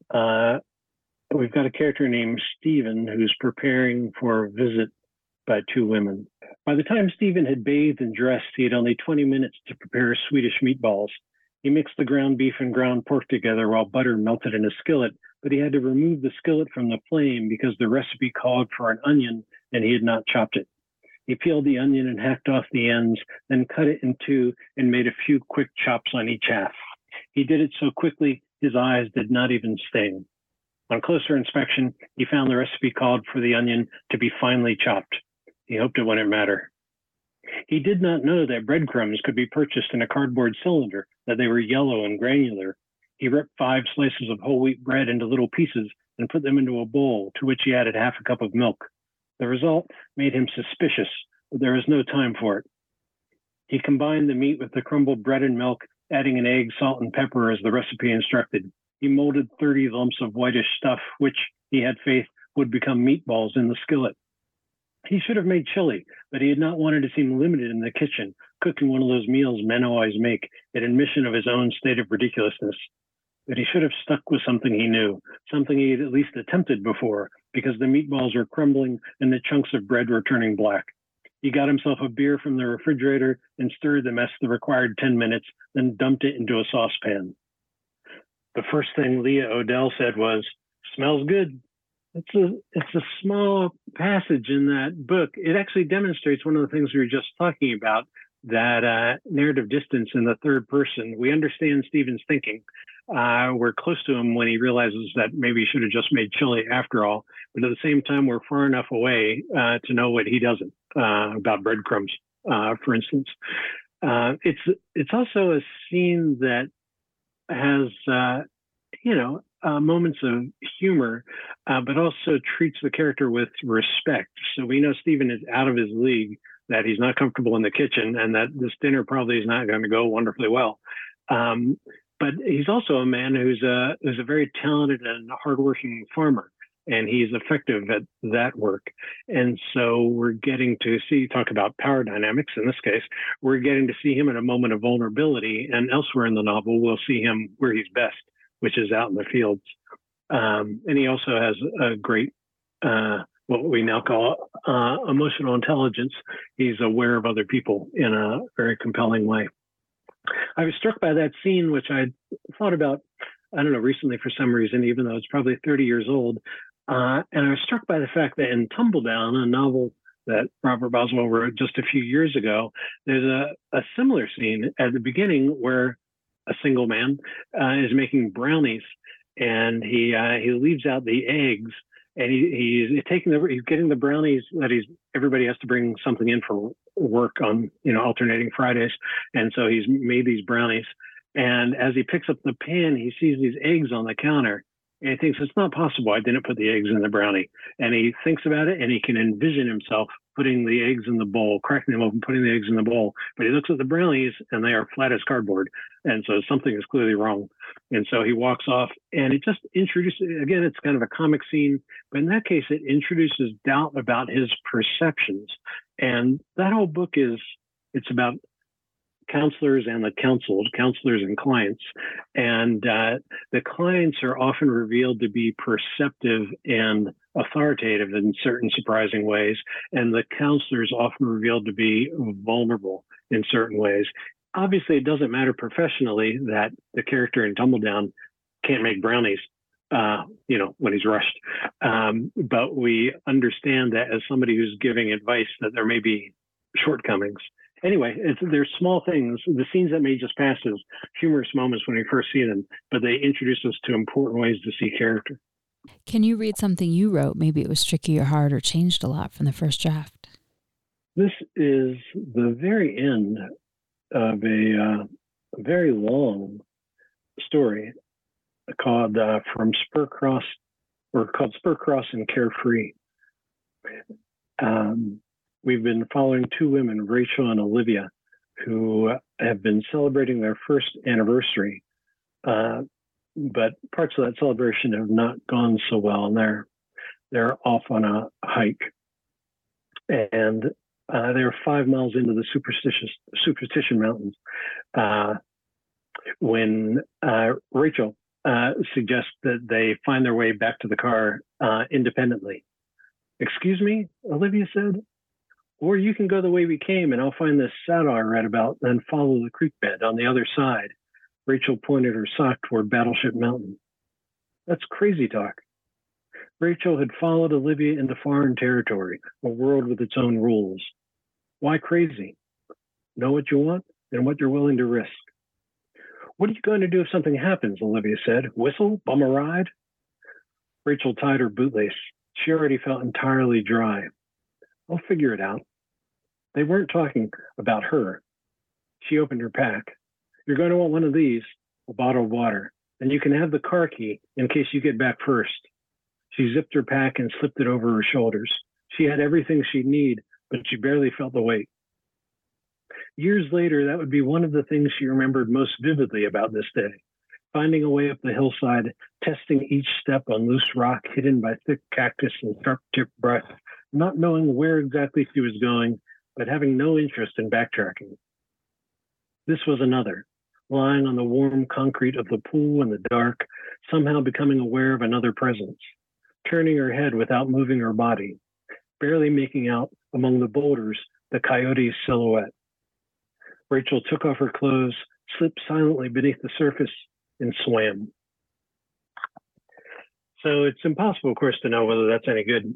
We've got a character named Stephen who's preparing for a visit by two women. By the time Stephen had bathed and dressed, he had only 20 minutes to prepare Swedish meatballs. He mixed the ground beef and ground pork together while butter melted in a skillet, but he had to remove the skillet from the flame because the recipe called for an onion and he had not chopped it. He peeled the onion and hacked off the ends, then cut it in two and made a few quick chops on each half. He did it so quickly, his eyes did not even sting. On closer inspection, he found the recipe called for the onion to be finely chopped. He hoped it wouldn't matter. He did not know that breadcrumbs could be purchased in a cardboard cylinder, that they were yellow and granular. He ripped 5 slices of whole wheat bread into little pieces and put them into a bowl, to which he added half a cup of milk. The result made him suspicious, but there was no time for it. He combined the meat with the crumbled bread and milk, adding an egg, salt, and pepper as the recipe instructed. He molded 30 lumps of whitish stuff, which, he had faith, would become meatballs in the skillet. He should have made chili, but he had not wanted to seem limited in the kitchen, cooking one of those meals men always make, an admission of his own state of ridiculousness. But he should have stuck with something he knew, something he had at least attempted before, because the meatballs were crumbling and the chunks of bread were turning black. He got himself a beer from the refrigerator and stirred the mess the required 10 minutes, then dumped it into a saucepan. The first thing Leah Odell said was, "Smells good." It's a small passage in that book. It actually demonstrates one of the things we were just talking about, that narrative distance in the third person. We understand Stephen's thinking. We're close to him when he realizes that maybe he should have just made chili after all. But at the same time, we're far enough away to know what he doesn't about breadcrumbs, for instance. It's also a scene that has, moments of humor, but also treats the character with respect. So we know Stephen is out of his league, that he's not comfortable in the kitchen, and that this dinner probably is not going to go wonderfully well. But he's also a man who's a very talented and hardworking farmer, and he's effective at that work. And so we're getting to talk about power dynamics in this case, we're getting to see him in a moment of vulnerability, and elsewhere in the novel, we'll see him where he's best, which is out in the fields. And he also has a great, what we now call emotional intelligence. He's aware of other people in a very compelling way. I was struck by that scene, which I thought about, recently for some reason, even though it's probably 30 years old. And I was struck by the fact that in Tumbledown, a novel that Robert Boswell wrote just a few years ago, there's a similar scene at the beginning where a single man is making brownies, and he leaves out the eggs, and he's getting the brownies that everybody has to bring something in for work on alternating Fridays, and so he's made these brownies, and as he picks up the pan, he sees these eggs on the counter, and he thinks, it's not possible I didn't put the eggs in the brownie. And he thinks about it, and he can envision himself putting the eggs in the bowl, cracking them open, putting the eggs in the bowl. But he looks at the brownies, and they are flat as cardboard. And so something is clearly wrong. And so he walks off, and it just introduces, again, it's kind of a comic scene, but in that case, it introduces doubt about his perceptions. And that whole book it's about counselors and the counseled, counselors and clients. And the clients are often revealed to be perceptive and authoritative in certain surprising ways. And the counselors often revealed to be vulnerable in certain ways. Obviously, it doesn't matter professionally that the character in Tumbledown can't make brownies, when he's rushed. But we understand that as somebody who's giving advice that there may be shortcomings. Anyway, there's small things, the scenes that may just pass as humorous moments when we first see them, but they introduce us to important ways to see character. Can you read something you wrote? Maybe it was tricky or hard or changed a lot from the first draft. This is the very end of a very long story called from Spurcross, or called Spurcross and Carefree. We've been following two women, Rachel and Olivia, who have been celebrating their first anniversary, but parts of that celebration have not gone so well, and they're off on a hike, and they're 5 miles into the Superstition Mountains when Rachel suggests that they find their way back to the car independently. "Excuse me," Olivia said. "Or you can go the way we came, and I'll find this saddle I read about, then follow the creek bed on the other side." Rachel pointed her sock toward Battleship Mountain. That's crazy talk. Rachel had followed Olivia into foreign territory, a world with its own rules. Why crazy? Know what you want and what you're willing to risk. "What are you going to do if something happens?" Olivia said. "Whistle? Bum a ride?" Rachel tied her bootlace. She already felt entirely dry. "I'll figure it out." They weren't talking about her. She opened her pack. "You're going to want one of these, a bottle of water, and you can have the car key in case you get back first." She zipped her pack and slipped it over her shoulders. She had everything she'd need, but she barely felt the weight. Years later, that would be one of the things she remembered most vividly about this day. Finding a way up the hillside, testing each step on loose rock hidden by thick cactus and sharp-tipped brush, not knowing where exactly she was going, but having no interest in backtracking. This was another, lying on the warm concrete of the pool in the dark, somehow becoming aware of another presence, turning her head without moving her body, barely making out among the boulders the coyote's silhouette. Rachel took off her clothes, slipped silently beneath the surface, and swam. So it's impossible, of course, to know whether that's any good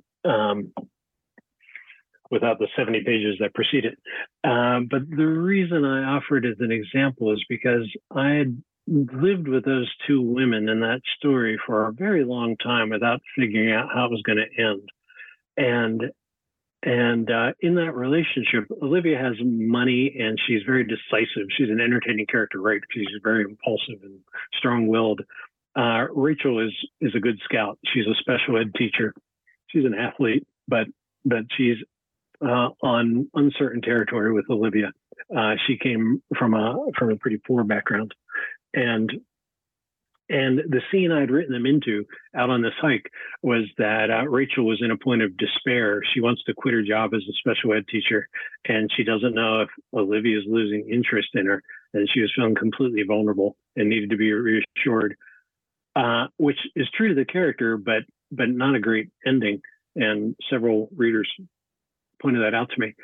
without the 70 pages that precede it. But the reason I offer it as an example is because I had lived with those two women in that story for a very long time without figuring out how it was going to end. And in that relationship, Olivia has money and she's very decisive. She's an entertaining character, right? She's very impulsive and strong-willed. Rachel is a good scout. She's a special ed teacher. She's an athlete, but she's on uncertain territory with Olivia. She came from a pretty poor background, and the scene I'd written them into out on this hike was that Rachel was in a point of despair. She wants to quit her job as a special ed teacher, and she doesn't know if Olivia is losing interest in her, and she was feeling completely vulnerable and needed to be reassured, which is true to the character, but not a great ending. And several readers pointed that out to me.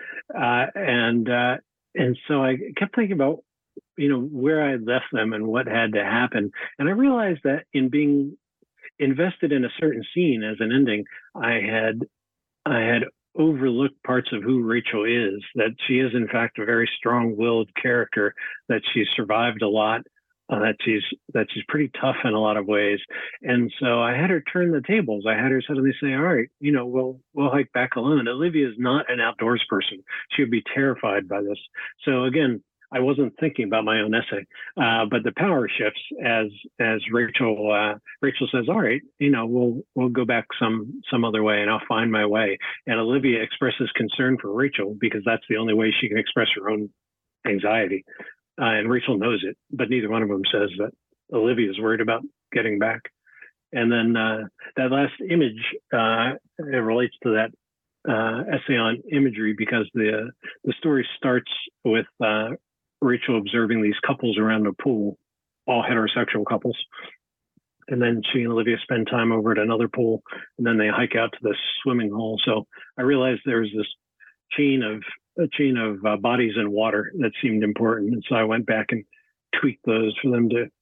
And so I kept thinking about, where I had left them and what had to happen. And I realized that in being invested in a certain scene as an ending, I had overlooked parts of who Rachel is, that she is in fact a very strong-willed character, that she's survived a lot, that she's pretty tough in a lot of ways. And so I had her turn the tables. I had her suddenly say, all right, we'll hike back alone. Olivia is not an outdoors person. She would be terrified by this. So again, I wasn't thinking about my own essay, but the power shifts as Rachel says, all right, we'll go back some other way and I'll find my way. And Olivia expresses concern for Rachel because that's the only way she can express her own anxiety. And Rachel knows it, but neither one of them says that Olivia is worried about getting back. And then that last image, it relates to that essay on imagery because the story starts with Rachel observing these couples around a pool, all heterosexual couples. And then she and Olivia spend time over at another pool, and then they hike out to the swimming hole. So I realized there was this chain of bodies in water that seemed important. And so I went back and tweaked those for them to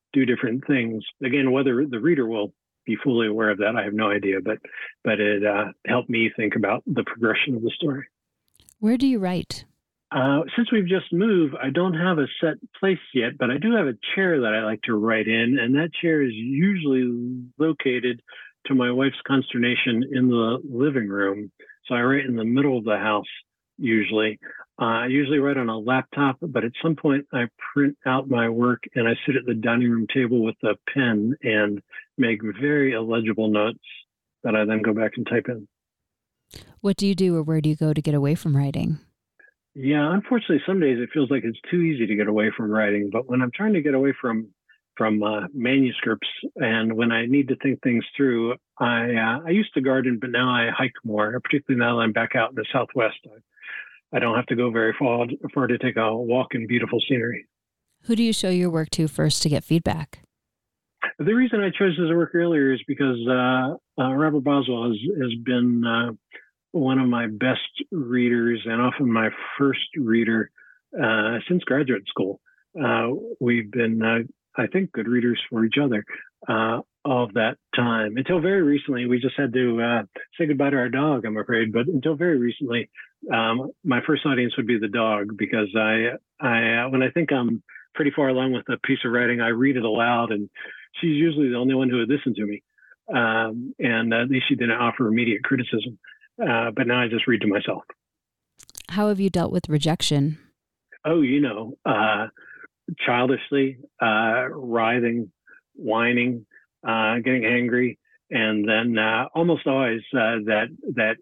do different things. Again, whether the reader will be fully aware of that, I have no idea, but it helped me think about the progression of the story. Where do you write? Since we've just moved, I don't have a set place yet, but I do have a chair that I like to write in, and that chair is usually located, to my wife's consternation, in the living room. So I write in the middle of the house usually. I usually write on a laptop, but at some point I print out my work and I sit at the dining room table with a pen and make very illegible notes that I then go back and type in. What do you do, or where do you go to get away from writing? Yeah, unfortunately, some days it feels like it's too easy to get away from writing. But when I'm trying to get away from manuscripts and when I need to think things through, I used to garden, but now I hike more, particularly now that I'm back out in the Southwest. I don't have to go very far to take a walk in beautiful scenery. Who do you show your work to first to get feedback? The reason I chose this work earlier is because Robert Boswell has been one of my best readers and often my first reader since graduate school. We've been, I think, good readers for each other all of that time. Until very recently, we just had to say goodbye to our dog, I'm afraid. But until very recently, my first audience would be the dog, because I when I think I'm pretty far along with a piece of writing, I read it aloud, and she's usually the only one who would listen to me. And at least she didn't offer immediate criticism. But now I just read to myself. How have you dealt with rejection? Oh, childishly, writhing, whining, getting angry, and then almost always that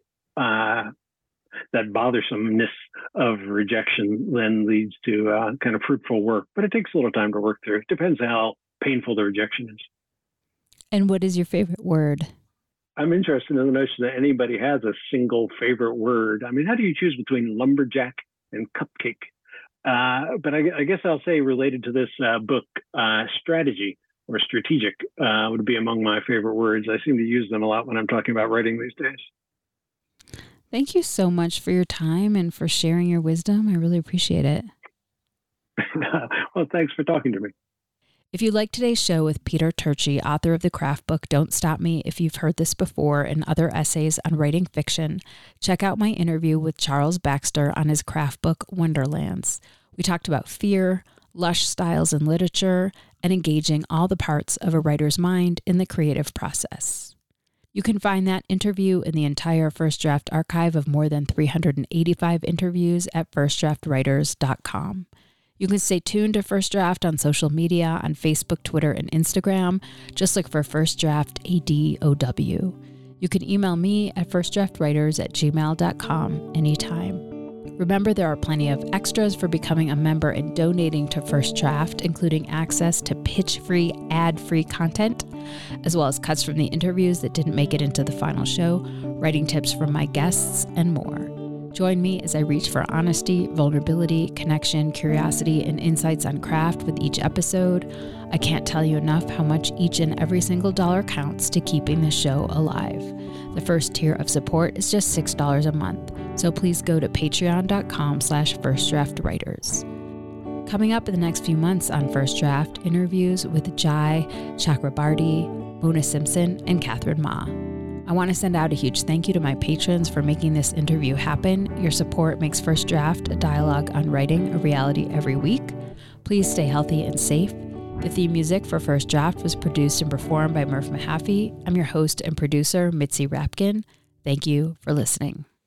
bothersomeness of rejection then leads to kind of fruitful work. But it takes a little time to work through. It depends how painful the rejection is. And what is your favorite word? I'm interested in the notion that anybody has a single favorite word. I mean, how do you choose between lumberjack and cupcake? But I guess I'll say, related to this book, strategy or strategic would be among my favorite words. I seem to use them a lot when I'm talking about writing these days. Thank you so much for your time and for sharing your wisdom. I really appreciate it. Well, thanks for talking to me. If you like today's show with Peter Turchi, author of the craft book Don't Stop Me If You've Heard This Before and other essays on writing fiction, check out my interview with Charles Baxter on his craft book Wonderlands. We talked about fear, lush styles in literature, and engaging all the parts of a writer's mind in the creative process. You can find that interview in the entire First Draft archive of more than 385 interviews at firstdraftwriters.com. You can stay tuned to First Draft on social media on Facebook, Twitter, and Instagram. Just look for First Draft ADOW. You can email me at firstdraftwriters@gmail.com anytime. Remember, there are plenty of extras for becoming a member and donating to First Draft, including access to pitch-free, ad-free content, as well as cuts from the interviews that didn't make it into the final show, writing tips from my guests, and more. Join me as I reach for honesty, vulnerability, connection, curiosity, and insights on craft with each episode. I can't tell you enough how much each and every single dollar counts to keeping the show alive. The first tier of support is just $6 a month, so please go to patreon.com/firstdraftwriters. Coming up in the next few months on First Draft, interviews with Jai Chakrabarty, Mona Simpson, and Catherine Ma. I want to send out a huge thank you to my patrons for making this interview happen. Your support makes First Draft, a dialogue on writing, a reality every week. Please stay healthy and safe. The theme music for First Draft was produced and performed by Murph Mahaffey. I'm your host and producer, Mitzi Rapkin. Thank you for listening.